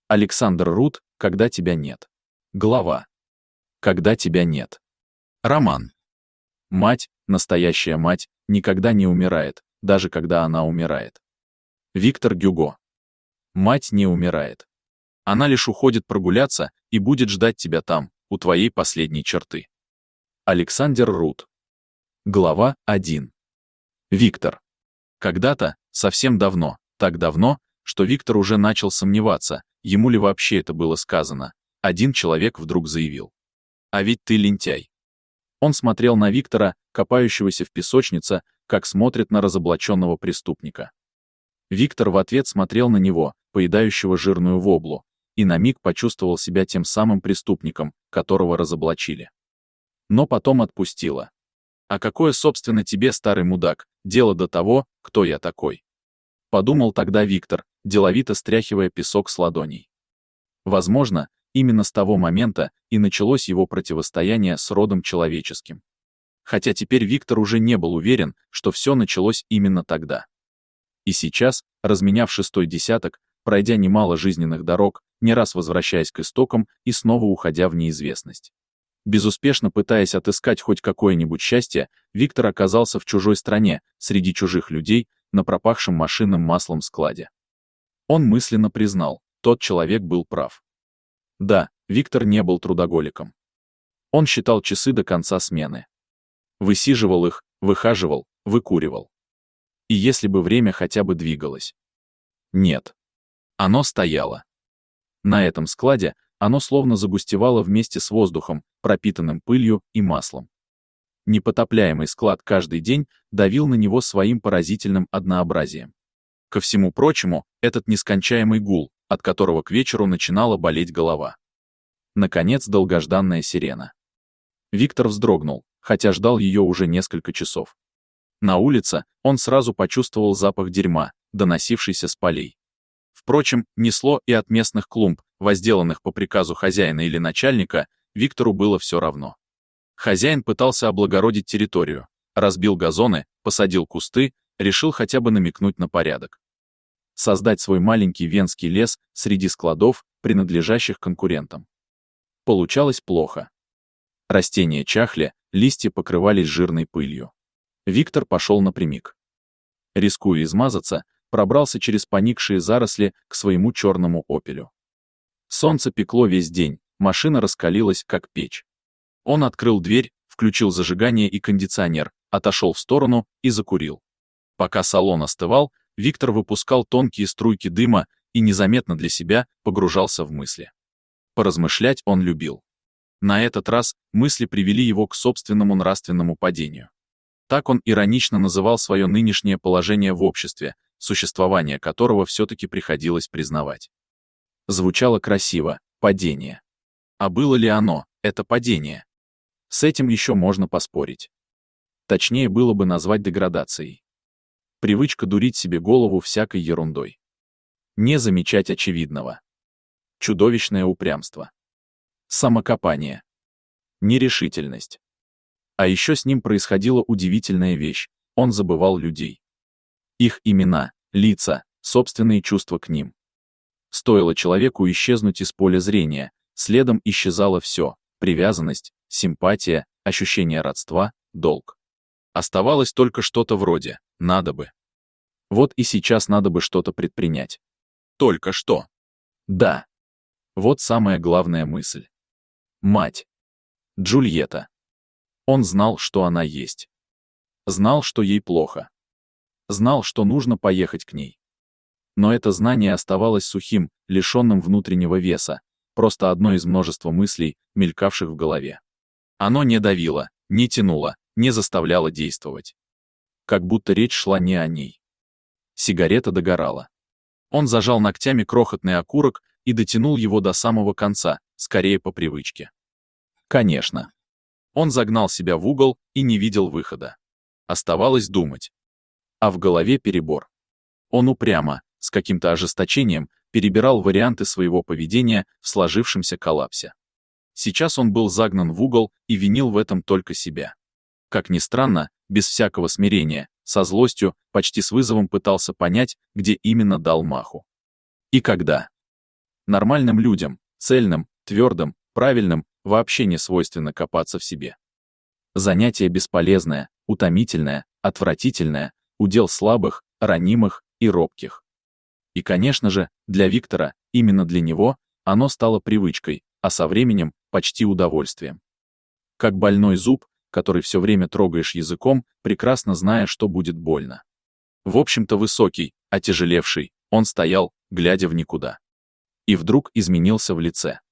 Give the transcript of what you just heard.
Александр Рут, «Когда тебя нет». Глава. Когда тебя нет. Роман. Мать, настоящая мать, никогда не умирает, даже когда она умирает. Виктор Гюго. Мать не умирает. Она лишь уходит прогуляться и будет ждать тебя там, у твоей последней черты. Александр Рут. Глава 1. Виктор. Когда-то, совсем давно, так давно, что Виктор уже начал сомневаться, ему ли вообще это было сказано, один человек вдруг заявил: «А ведь ты лентяй». Он смотрел на Виктора, копающегося в песочнице, как смотрит на разоблаченного преступника. Виктор в ответ смотрел на него, поедающего жирную воблу, и на миг почувствовал себя тем самым преступником, которого разоблачили. Но потом отпустило. «А какое, собственно, тебе, старый мудак, дело до того, кто я такой?» Подумал тогда Виктор, деловито стряхивая песок с ладоней. Возможно, именно с того момента и началось его противостояние с родом человеческим. Хотя теперь Виктор уже не был уверен, что все началось именно тогда. И сейчас, разменяв шестой десяток, пройдя немало жизненных дорог, не раз возвращаясь к истокам и снова уходя в неизвестность. Безуспешно пытаясь отыскать хоть какое-нибудь счастье, Виктор оказался в чужой стране, среди чужих людей, на пропахшем машинным маслом складе. Он мысленно признал, тот человек был прав. Да, Виктор не был трудоголиком. Он считал часы до конца смены. Высиживал их, выхаживал, выкуривал. И если бы время хотя бы двигалось. Нет. Оно стояло. На этом складе оно словно загустевало вместе с воздухом, пропитанным пылью и маслом. Непотопляемый склад каждый день давил на него своим поразительным однообразием. Ко всему прочему, этот нескончаемый гул, от которого к вечеру начинала болеть голова. Наконец, долгожданная сирена. Виктор вздрогнул, хотя ждал ее уже несколько часов. На улице он сразу почувствовал запах дерьма, доносившийся с полей. Впрочем, несло и от местных клумб, возделанных по приказу хозяина или начальника, Виктору было все равно. Хозяин пытался облагородить территорию, разбил газоны, посадил кусты, решил хотя бы намекнуть на порядок. Создать свой маленький венский лес среди складов, принадлежащих конкурентам. Получалось плохо. Растения чахли, листья покрывались жирной пылью. Виктор пошел напрямик. Рискуя измазаться, пробрался через поникшие заросли к своему черному опелю. Солнце пекло весь день, машина раскалилась, как печь. Он открыл дверь, включил зажигание и кондиционер, отошел в сторону и закурил. Пока салон остывал, Виктор выпускал тонкие струйки дыма и незаметно для себя погружался в мысли. Поразмышлять он любил. На этот раз мысли привели его к собственному нравственному падению. Так он иронично называл свое нынешнее положение в обществе, существование которого все-таки приходилось признавать. Звучало красиво — падение. А было ли оно, это падение? С этим еще можно поспорить. Точнее было бы назвать деградацией. Привычка дурить себе голову всякой ерундой. Не замечать очевидного. Чудовищное упрямство. Самокопание. Нерешительность. А еще с ним происходила удивительная вещь — он забывал людей. Их имена, лица, собственные чувства к ним. Стоило человеку исчезнуть из поля зрения, следом исчезало все — привязанность, симпатия, ощущение родства, долг. Оставалось только что-то вроде «надо бы». Вот и сейчас надо бы что-то предпринять. Только что. Да. Вот самая главная мысль. Мать. Джульетта. Он знал, что она есть. Знал, что ей плохо. Знал, что нужно поехать к ней. Но это знание оставалось сухим, лишенным внутреннего веса, просто одной из множества мыслей, мелькавших в голове. Оно не давило, не тянуло, не заставляло действовать. Как будто речь шла не о ней. Сигарета догорала. Он зажал ногтями крохотный окурок и дотянул его до самого конца, скорее по привычке. Конечно. Он загнал себя в угол и не видел выхода. Оставалось думать. А в голове перебор. Он упрямо, с каким-то ожесточением, перебирал варианты своего поведения в сложившемся коллапсе. Сейчас он был загнан в угол и винил в этом только себя. Как ни странно, без всякого смирения, со злостью, почти с вызовом пытался понять, где именно дал маху. И когда. Нормальным людям, цельным, твердым, правильным, вообще не свойственно копаться в себе. Занятие бесполезное, утомительное, отвратительное, удел слабых, ранимых и робких. И, конечно же, для Виктора, именно для него, оно стало привычкой, а со временем почти удовольствием. Как больной зуб, который все время трогаешь языком, прекрасно зная, что будет больно. В общем-то высокий, отяжелевший, он стоял, глядя в никуда. И вдруг изменился в лице.